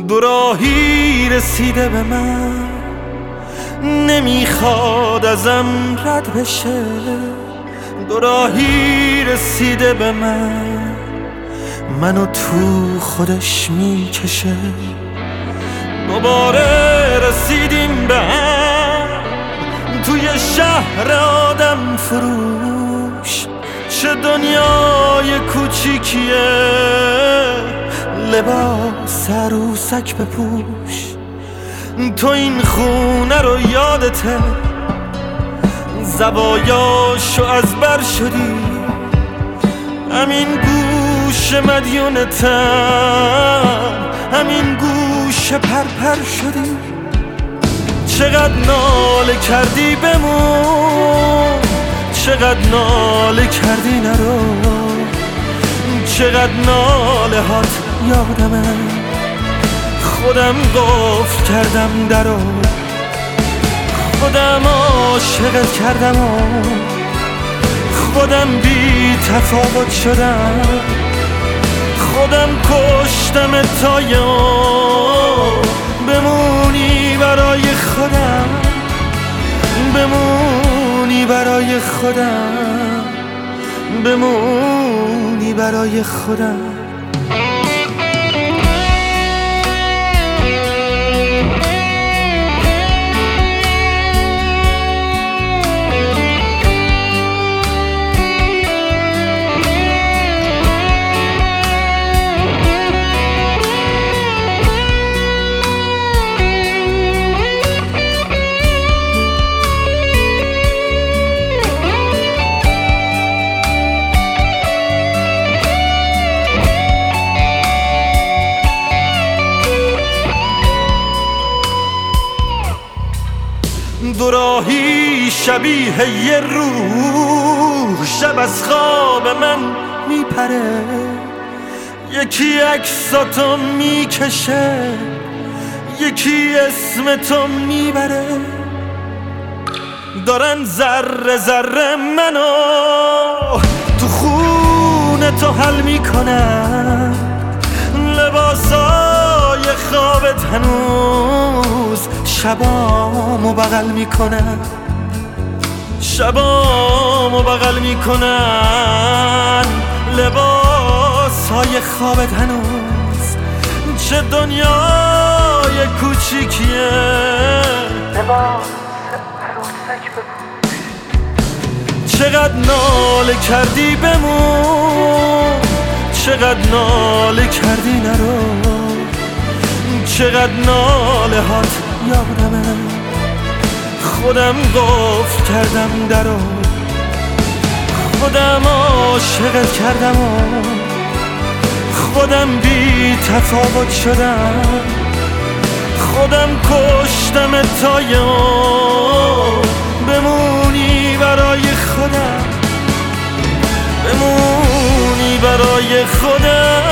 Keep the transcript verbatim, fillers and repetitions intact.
دوراهی رسیده به من، نمیخواد ازم رد بشه. دوراهی رسیده به من، منو تو خودش میکشه. دوباره رسیدیم به هم توی شهر آدم فروش. چه دنیای کوچیکیه، لباس عروسک بپوش. تو این خونه رو یادته، زوایاشو از بر شدی. همین گوش مدیونتم، همین گوش پرپر شدی. چقدر ناله کردی بمون، چقدر ناله کردی نرو. چقدر ناله هات یادمه، خودم قفل کردم درو. خودم عاشقت کردم و خودم بی تفاوت شدم. خودم کشتم تا یاد بمونی برای خودم، بمونی برای خودم، بمونی برای خودم. دوراهی شبیه یه روح، شب از خواب من میپره. یکی عکساتو میکشه، یکی اسم تو میبره. دارن ذره ذره منو تو خونه تو حل میکنن. لباسای خوابت هنوز شبامو بغل میکنن، شبامو بغل میکنن. لباسای خوابت هنوز، چه دنیای کوچیکیه. لباس عروسک بپوش. چقدر ناله کردی بمون، چقدر ناله کردی نرو. چقدر ناله هات یادمه، خودم قفل کردم درو. خودم عاشقت کردم و خودم بی تفاوت شدم. خودم کشتم تا یاد بمونی برای خودم، بمونی برای خودم.